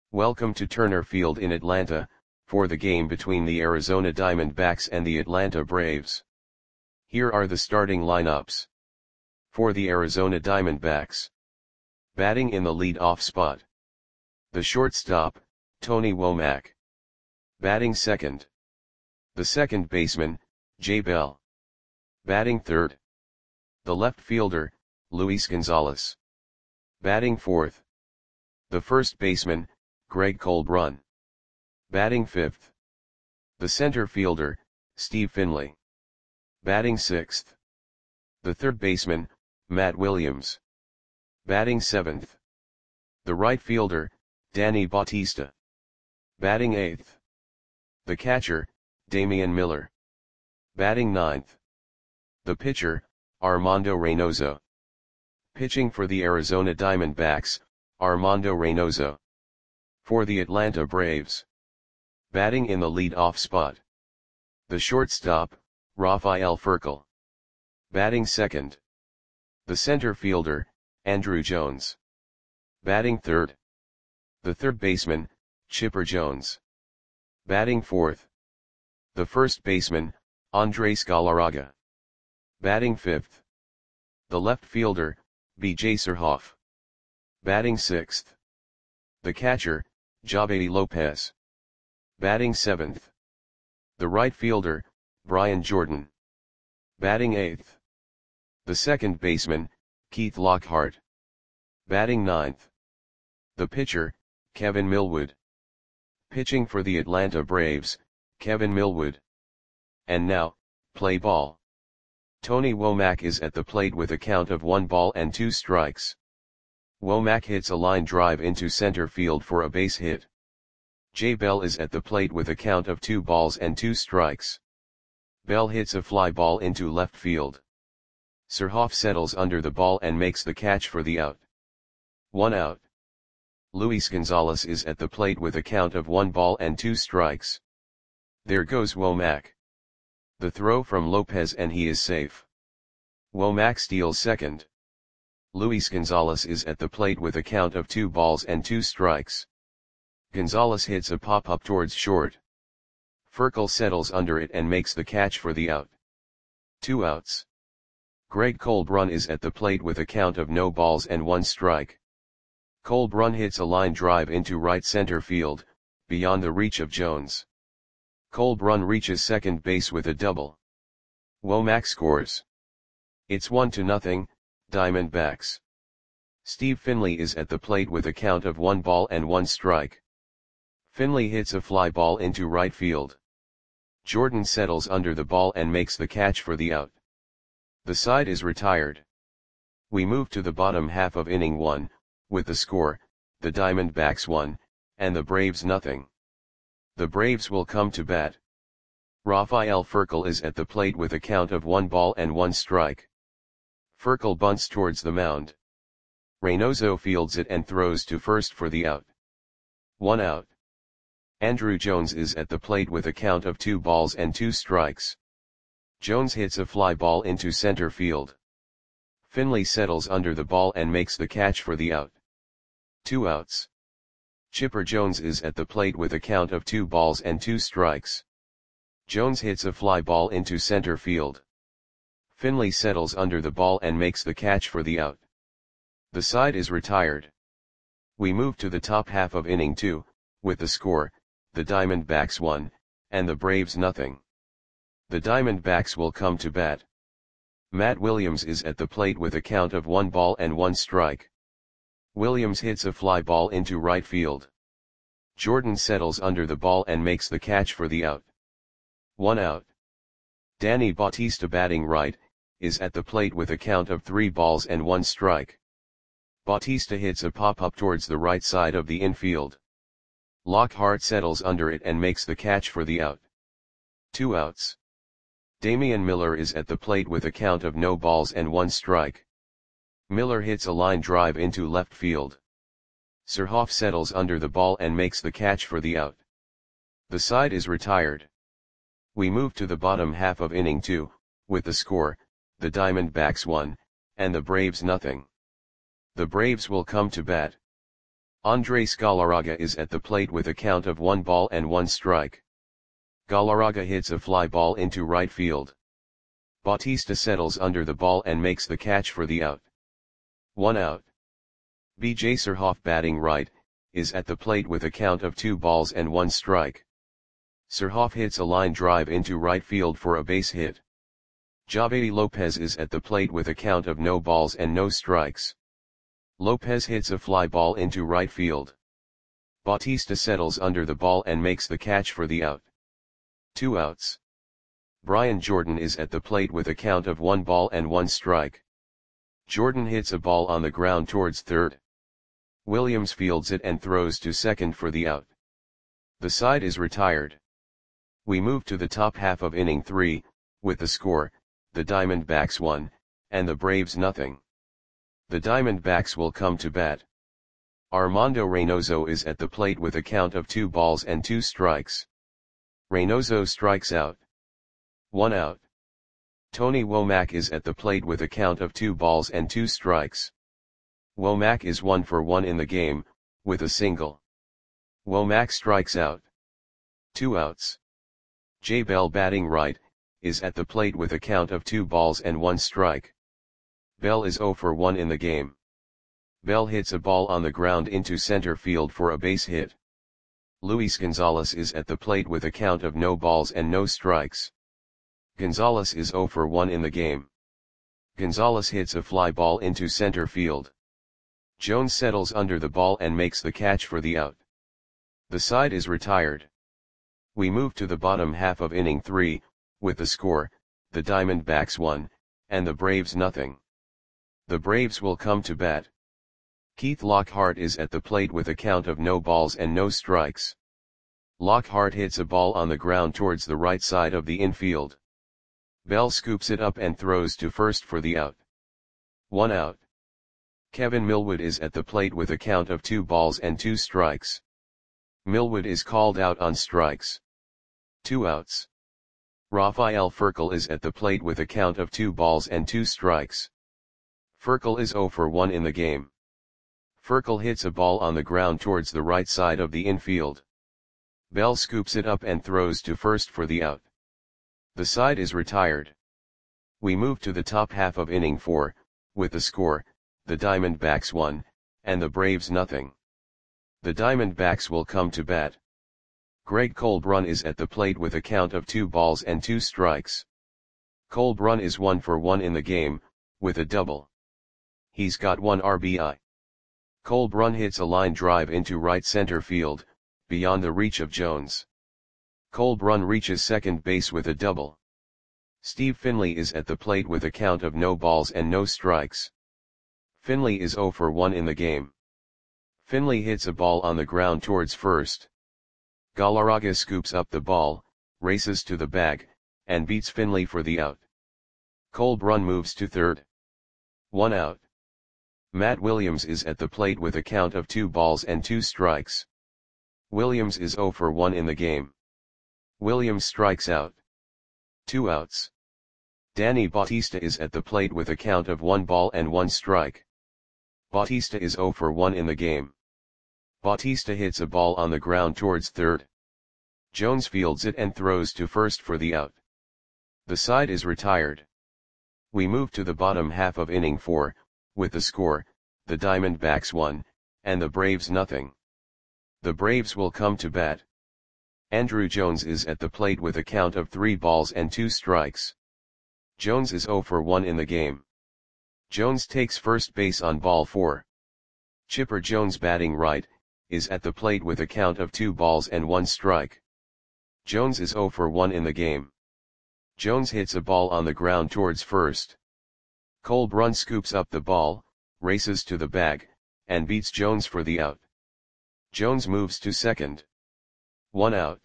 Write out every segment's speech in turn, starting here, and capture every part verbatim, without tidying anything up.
Welcome to Turner Field in Atlanta, for the game between the Arizona Diamondbacks and the Atlanta Braves. Here are the starting lineups. For the Arizona Diamondbacks. Batting in the lead-off spot. The shortstop, Tony Womack. Batting second. The second baseman, Jay Bell. Batting third. The left fielder, Luis Gonzalez. Batting fourth. The first baseman, Greg Colbrun. Batting fifth. The center fielder, Steve Finley. Batting sixth. The third baseman, Matt Williams. Batting seventh. The right fielder, Danny Bautista. Batting eighth. The catcher, Damian Miller. Batting ninth. The pitcher, Armando Reynoso. Pitching for the Arizona Diamondbacks, Armando Reynoso. For the Atlanta Braves. Batting in the lead-off spot. The shortstop, Rafael Furcal. Batting second. The center fielder, Andruw Jones. Batting third. The third baseman, Chipper Jones. Batting fourth. The first baseman, Andres Galarraga. Batting fifth. The left fielder, B J Surhoff. Batting sixth. The catcher, Javy Lopez. Batting seventh. The right fielder, Brian Jordan. Batting eighth. The second baseman, Keith Lockhart. Batting ninth. The pitcher, Kevin Millwood. Pitching for the Atlanta Braves, Kevin Millwood. And now, play ball. Tony Womack is at the plate with a count of one ball and two strikes. Womack hits a line drive into center field for a base hit. Jay Bell is at the plate with a count of two balls and two strikes. Bell hits a fly ball into left field. Surhoff settles under the ball and makes the catch for the out. One out. Luis Gonzalez is at the plate with a count of one ball and two strikes. There goes Womack. The throw from Lopez and he is safe. Womack steals second. Luis Gonzalez is at the plate with a count of two balls and two strikes. Gonzalez hits a pop-up towards short. Furcal settles under it and makes the catch for the out. Two outs. Greg Colbrun is at the plate with a count of no balls and one strike. Colbrun hits a line drive into right center field, beyond the reach of Jones. Colbrun reaches second base with a double. Womack scores. It's one to nothing, Diamondbacks. Steve Finley is at the plate with a count of one ball and one strike. Finley hits a fly ball into right field. Jordan settles under the ball and makes the catch for the out. The side is retired. We move to the bottom half of inning one, with the score, the Diamondbacks one, and the Braves nothing. The Braves will come to bat. Rafael Furcal is at the plate with a count of one ball and one strike. Furcal bunts towards the mound. Reynoso fields it and throws to first for the out. One out. Andruw Jones is at the plate with a count of two balls and two strikes. Jones hits a fly ball into center field. Finley settles under the ball and makes the catch for the out. Two outs. Chipper Jones is at the plate with a count of two balls and two strikes. Jones hits a fly ball into center field. Finley settles under the ball and makes the catch for the out. The side is retired. We move to the top half of inning two, with the score, the Diamondbacks one, and the Braves nothing. The Diamondbacks will come to bat. Matt Williams is at the plate with a count of one ball and one strike. Williams hits a fly ball into right field. Jordan settles under the ball and makes the catch for the out. One out. Danny Bautista, batting right, is at the plate with a count of three balls and one strike. Bautista hits a pop-up towards the right side of the infield. Lockhart settles under it and makes the catch for the out. Two outs. Damian Miller is at the plate with a count of no balls and one strike. Miller hits a line drive into left field. Surhoff settles under the ball and makes the catch for the out. The side is retired. We move to the bottom half of inning two, with the score, the Diamondbacks one, and the Braves nothing. The Braves will come to bat. Andres Galarraga is at the plate with a count of one ball and one strike. Galarraga hits a fly ball into right field. Bautista settles under the ball and makes the catch for the out. One out. B J Surhoff, batting right, is at the plate with a count of two balls and one strike. Surhoff hits a line drive into right field for a base hit. Javedi Lopez is at the plate with a count of no balls and no strikes. Lopez hits a fly ball into right field. Bautista settles under the ball and makes the catch for the out. Two outs. Brian Jordan is at the plate with a count of one ball and one strike. Jordan hits a ball on the ground towards third. Williams fields it and throws to second for the out. The side is retired. We move to the top half of inning three, with the score, the Diamondbacks one, and the Braves nothing. The Diamondbacks will come to bat. Armando Reynoso is at the plate with a count of two balls and two strikes. Reynoso strikes out. One out. Tony Womack is at the plate with a count of two balls and two strikes. Womack is one for one in the game, with a single. Womack strikes out. Two outs. Jay Bell, batting right, is at the plate with a count of two balls and one strike. Bell is zero for one in the game. Bell hits a ball on the ground into center field for a base hit. Luis Gonzalez is at the plate with a count of no balls and no strikes. Gonzalez is zero for one in the game. Gonzalez hits a fly ball into center field. Jones settles under the ball and makes the catch for the out. The side is retired. We move to the bottom half of inning three, with the score, the Diamondbacks one, and the Braves nothing. The Braves will come to bat. Keith Lockhart is at the plate with a count of no balls and no strikes. Lockhart hits a ball on the ground towards the right side of the infield. Bell scoops it up and throws to first for the out. One out. Kevin Millwood is at the plate with a count of two balls and two strikes. Millwood is called out on strikes. Two outs. Rafael Furcal is at the plate with a count of two balls and two strikes. Furcal is zero for one in the game. Furcal hits a ball on the ground towards the right side of the infield. Bell scoops it up and throws to first for the out. The side is retired. We move to the top half of inning four, with the score, the Diamondbacks one, and the Braves nothing. The Diamondbacks will come to bat. Greg Colbrun is at the plate with a count of two balls and two strikes. Colbrun is one for one in the game, with a double. He's got one R B I. Colbrun hits a line drive into right center field, beyond the reach of Jones. Colbrun reaches second base with a double. Steve Finley is at the plate with a count of no balls and no strikes. Finley is zero for one in the game. Finley hits a ball on the ground towards first. Galarraga scoops up the ball, races to the bag, and beats Finley for the out. Colbrun moves to third. One out. Matt Williams is at the plate with a count of two balls and two strikes. Williams is zero for one in the game. Williams strikes out. Two outs. Danny Bautista is at the plate with a count of one ball and one strike. Bautista is zero for one in the game. Bautista hits a ball on the ground towards third. Jones fields it and throws to first for the out. The side is retired. We move to the bottom half of inning four, with the score, the Diamondbacks one, and the Braves nothing. The Braves will come to bat. Andrew Jones is at the plate with a count of three balls and two strikes. Jones is zero for one in the game. Jones takes first base on ball four. Chipper Jones, batting right, is at the plate with a count of two balls and one strike. Jones is zero for one in the game. Jones hits a ball on the ground towards first. Colbrun scoops up the ball, races to the bag, and beats Jones for the out. Jones moves to second. One out.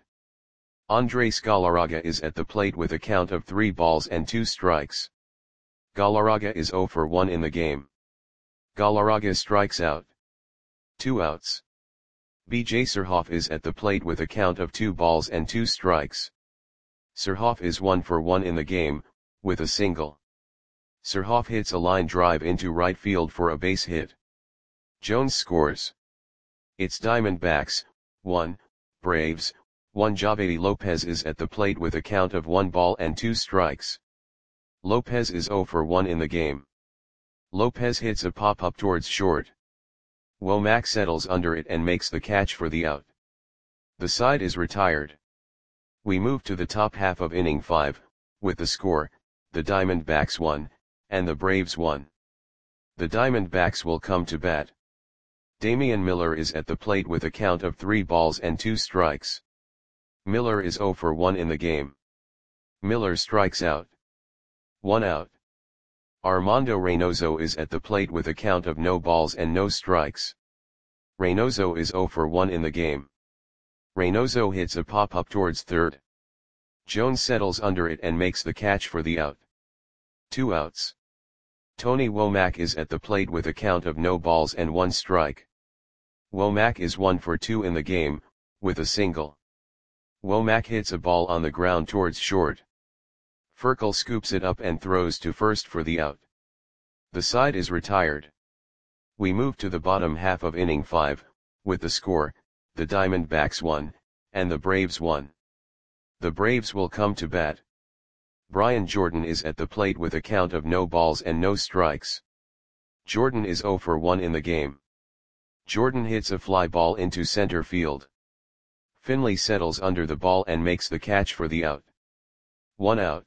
Andres Galarraga is at the plate with a count of three balls and two strikes. Galarraga is zero for one in the game. Galarraga strikes out. Two outs. B J Surhoff is at the plate with a count of two balls and two strikes. Surhoff is one for one in the game, with a single. Surhoff hits a line drive into right field for a base hit. Jones scores. It's Diamondbacks, one, Braves, one. Javedi Lopez is at the plate with a count of one ball and two strikes. Lopez is zero for one in the game. Lopez hits a pop-up towards short. Womack settles under it and makes the catch for the out. The side is retired. We move to the top half of inning five, with the score, the Diamondbacks one, and the Braves one. The Diamondbacks will come to bat. Damian Miller is at the plate with a count of three balls and two strikes. Miller is zero for one in the game. Miller strikes out. One out. Armando Reynoso is at the plate with a count of no balls and no strikes. Reynoso is zero for one in the game. Reynoso hits a pop-up towards third. Jones settles under it and makes the catch for the out. Two outs. Tony Womack is at the plate with a count of no balls and one strike. Womack is one for two in the game, with a single. Womack hits a ball on the ground towards short. Furcal scoops it up and throws to first for the out. The side is retired. We move to the bottom half of inning five, with the score, the Diamondbacks one, and the Braves one. The Braves will come to bat. Brian Jordan is at the plate with a count of no balls and no strikes. Jordan is zero for one in the game. Jordan hits a fly ball into center field. Finley settles under the ball and makes the catch for the out. One out.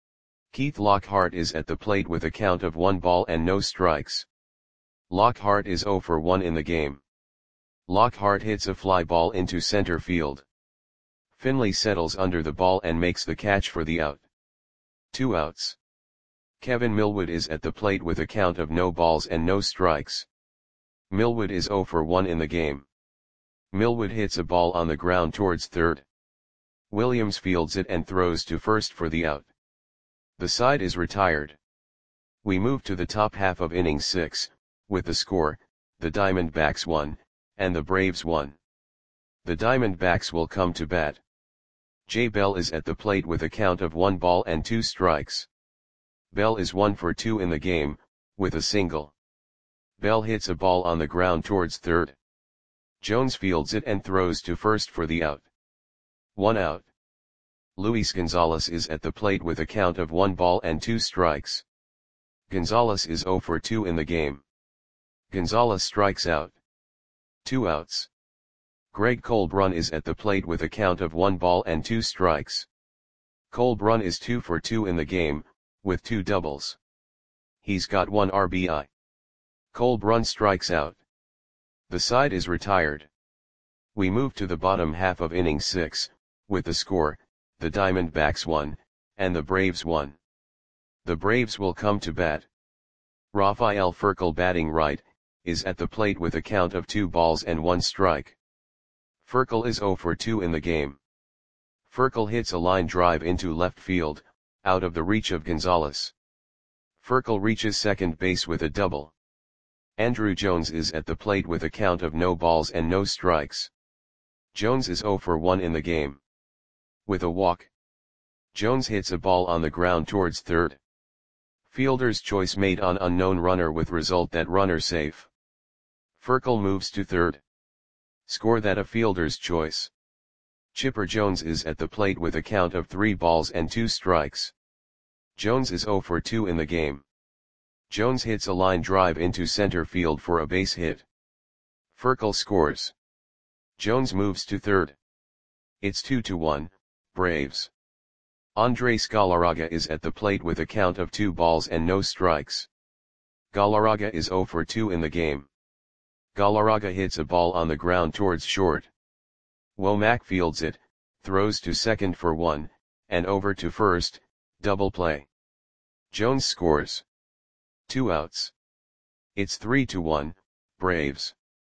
Keith Lockhart is at the plate with a count of one ball and no strikes. Lockhart is zero for one in the game. Lockhart hits a fly ball into center field. Finley settles under the ball and makes the catch for the out. Two outs. Kevin Millwood is at the plate with a count of no balls and no strikes. Millwood is zero for one in the game. Millwood hits a ball on the ground towards third. Williams fields it and throws to first for the out. The side is retired. We move to the top half of inning six, with the score, the Diamondbacks one, and the Braves one. The Diamondbacks will come to bat. Jay Bell is at the plate with a count of one ball and two strikes. Bell is one for two in the game, with a single. Bell hits a ball on the ground towards third. Jones fields it and throws to first for the out. One out. Luis Gonzalez is at the plate with a count of one ball and two strikes. Gonzalez is zero for two in the game. Gonzalez strikes out. Two outs. Greg Colbrun is at the plate with a count of one ball and two strikes. Colbrun is two for two in the game, with two doubles. He's got one R B I. Colbrun strikes out. The side is retired. We move to the bottom half of inning six, with the score, the Diamondbacks one, and the Braves one. The Braves will come to bat. Rafael Furcal, batting right, is at the plate with a count of two balls and one strike. Furcal is zero for two in the game. Furcal hits a line drive into left field, out of the reach of Gonzalez. Furcal reaches second base with a double. Andruw Jones is at the plate with a count of no balls and no strikes. Jones is zero for one in the game. With a walk. Jones hits a ball on the ground towards third. Fielder's choice made on unknown runner with result that runner safe. Furcal moves to third. Score that a fielder's choice. Chipper Jones is at the plate with a count of three balls and two strikes. Jones is zero for two in the game. Jones hits a line drive into center field for a base hit. Furcal scores. Jones moves to third. It's two to one, Braves. Andres Galarraga is at the plate with a count of two balls and no strikes. Galarraga is zero for two in the game. Galarraga hits a ball on the ground towards short. Womack fields it, throws to second for one, and over to first, double play. Jones scores. Two outs. It's three to one, Braves.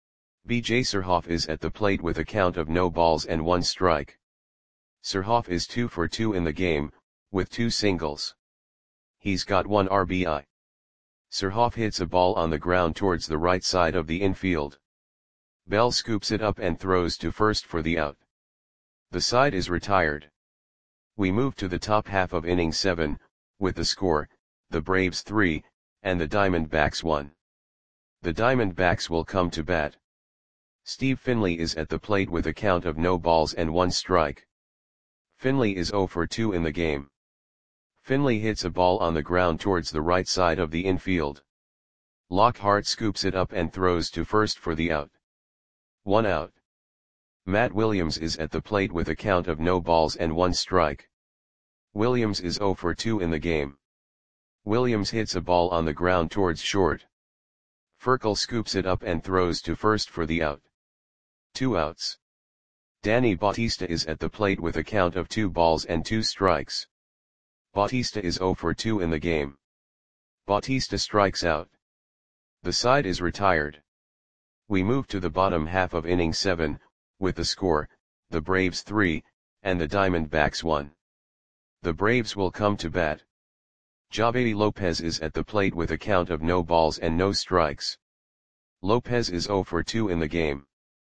B J Surhoff is at the plate with a count of no balls and one strike. Surhoff is two for two in the game, with two singles. He's got one R B I. Surhoff hits a ball on the ground towards the right side of the infield. Bell scoops it up and throws to first for the out. The side is retired. We move to the top half of inning seven, with the score, the Braves three, and the Diamondbacks one. The Diamondbacks will come to bat. Steve Finley is at the plate with a count of no balls and one strike. Finley is zero for two in the game. Finley hits a ball on the ground towards the right side of the infield. Lockhart scoops it up and throws to first for the out. One out. Matt Williams is at the plate with a count of no balls and one strike. Williams is zero for two in the game. Williams hits a ball on the ground towards short. Furkel scoops it up and throws to first for the out. Two outs. Danny Bautista is at the plate with a count of two balls and two strikes. Bautista is zero for two in the game. Bautista strikes out. The side is retired. We move to the bottom half of inning seven, with the score, the Braves three, and the Diamondbacks one. The Braves will come to bat. Javy Lopez is at the plate with a count of no balls and no strikes. Lopez is zero for two in the game.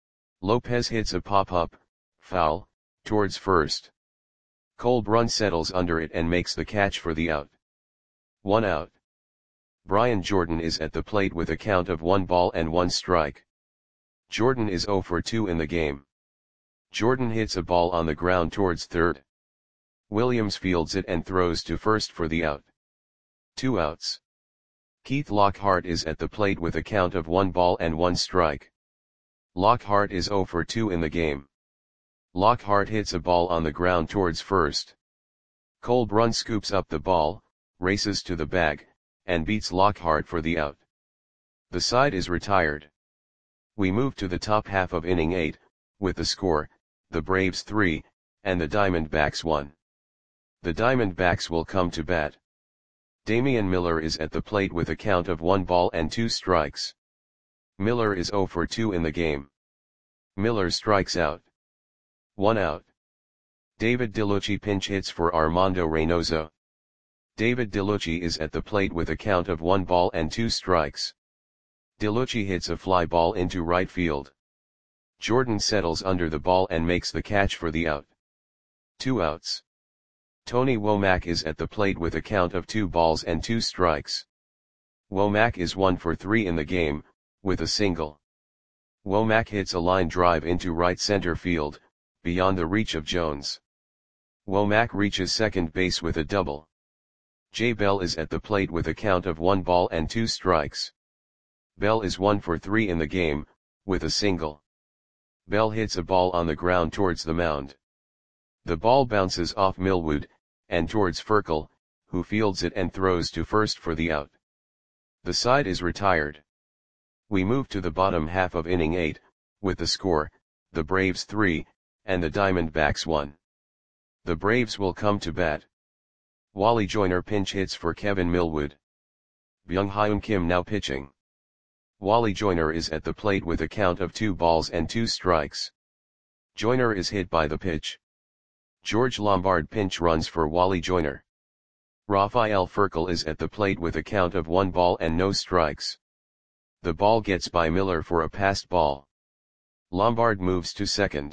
Lopez hits a pop-up, foul, towards first. Cole Brun settles under it and makes the catch for the out. One out. Brian Jordan is at the plate with a count of one ball and one strike. Jordan is zero for two in the game. Jordan hits a ball on the ground towards third. Williams fields it and throws to first for the out. Two outs. Keith Lockhart is at the plate with a count of one ball and one strike. Lockhart is zero for two in the game. Lockhart hits a ball on the ground towards first. Cole Brun scoops up the ball, races to the bag, and beats Lockhart for the out. The side is retired. We move to the top half of inning eight, with the score, the Braves three, and the Diamondbacks one. The Diamondbacks will come to bat. Damian Miller is at the plate with a count of one ball and two strikes. Miller is zero for two in the game. Miller strikes out. One out. David DeLucci pinch hits for Armando Reynoso. David DeLucci is at the plate with a count of one ball and two strikes. DeLucci hits a fly ball into right field. Jordan settles under the ball and makes the catch for the out. Two outs. Tony Womack is at the plate with a count of two balls and two strikes. Womack is one for three in the game, with a single. Womack hits a line drive into right center field, beyond the reach of Jones. Womack reaches second base with a double. Jay Bell is at the plate with a count of one ball and two strikes. Bell is one for three in the game, with a single. Bell hits a ball on the ground towards the mound. The ball bounces off Millwood, and towards Furkel, who fields it and throws to first for the out. The side is retired. We move to the bottom half of inning eight, with the score, the Braves three, and the Diamondbacks one. The Braves will come to bat. Wally Joyner pinch hits for Kevin Millwood. Byung-Hyun Kim now pitching. Wally Joyner is at the plate with a count of two balls and two strikes. Joyner is hit by the pitch. George Lombard pinch runs for Wally Joyner. Rafael Furkel is at the plate with a count of one ball and no strikes. The ball gets by Miller for a passed ball. Lombard moves to second.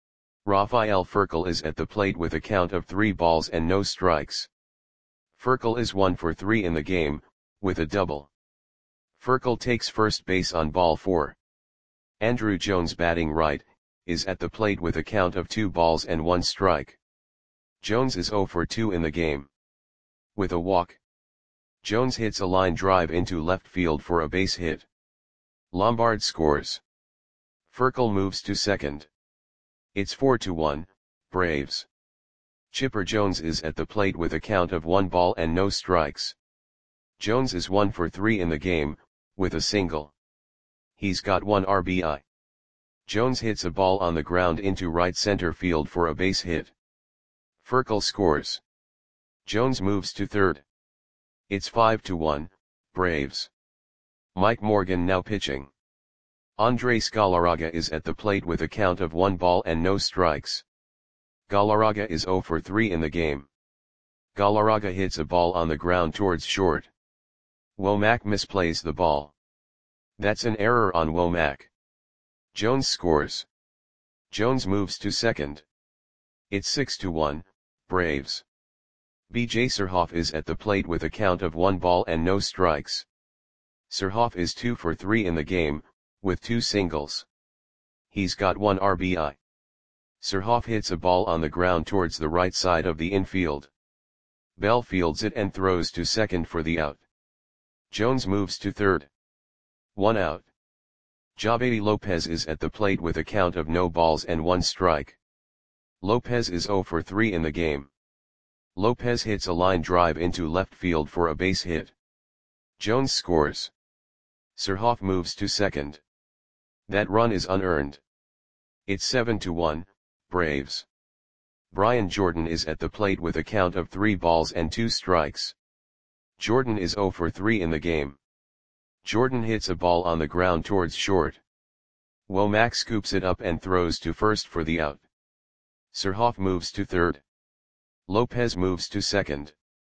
Rafael Furkel is at the plate with a count of three balls and no strikes. Furkel is one for three in the game, with a double. Furkel takes first base on ball four. Andrew Jones batting right, is at the plate with a count of two balls and one strike. Jones is zero for two in the game. With a walk. Jones hits a line drive into left field for a base hit. Lombard scores. Furkel moves to second. It's four to one, Braves. Chipper Jones is at the plate with a count of one ball and no strikes. Jones is one for three in the game, with a single. He's got one R B I. Jones hits a ball on the ground into right center field for a base hit. Furkel scores. Jones moves to third. It's five to one, Braves. Mike Morgan now pitching. Andres Galarraga is at the plate with a count of one ball and no strikes. Galarraga is zero for three in the game. Galarraga hits a ball on the ground towards short. Womack misplays the ball. That's an error on Womack. Jones scores. Jones moves to second. It's six to one, Braves. B J Surhoff is at the plate with a count of one ball and no strikes. Surhoff is two for three in the game, with two singles. He's got one R B I. Surhoff hits a ball on the ground towards the right side of the infield. Bell fields it and throws to second for the out. Jones moves to third. One out. Jabady Lopez is at the plate with a count of no balls and one strike. Lopez is zero for three in the game. Lopez hits a line drive into left field for a base hit. Jones scores. Surhoff moves to second. That run is unearned. It's seven to one, Braves. Brian Jordan is at the plate with a count of three balls and two strikes. Jordan is zero for three in the game. Jordan hits a ball on the ground towards short. Womack scoops it up and throws to first for the out. Surhoff moves to third. Lopez moves to second.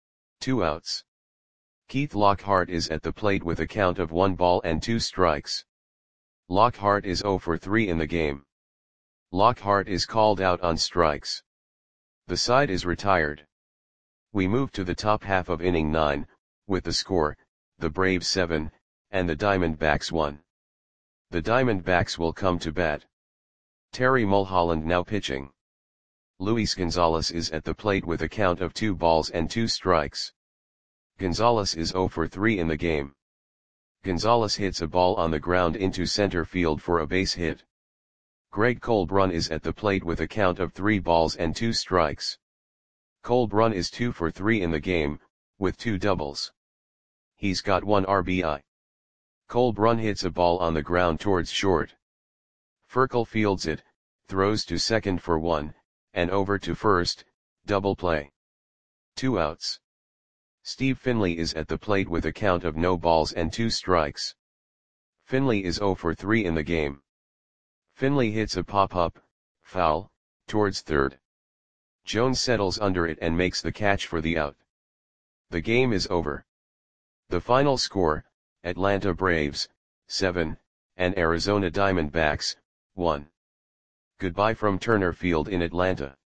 Two outs. Keith Lockhart is at the plate with a count of one ball and two strikes. Lockhart is zero for three in the game. Lockhart is called out on strikes. The side is retired. We move to the top half of inning nine, with the score, the Braves seven, and the Diamondbacks one. The Diamondbacks will come to bat. Terry Mulholland now pitching. Luis Gonzalez is at the plate with a count of two balls and two strikes. Gonzalez is zero for three in the game. Gonzalez hits a ball on the ground into center field for a base hit. Greg Colbrun is at the plate with a count of three balls and two strikes. Colbrun is two for three in the game, with two doubles. He's got one R B I. Colbrun hits a ball on the ground towards short. Furkel fields it, throws to second for one, and over to first, double play. Two outs. Steve Finley is at the plate with a count of no balls and two strikes. Finley is zero for three in the game. Finley hits a pop-up, foul, towards third. Jones settles under it and makes the catch for the out. The game is over. The final score, Atlanta Braves, seven, and Arizona Diamondbacks, one. Goodbye from Turner Field in Atlanta.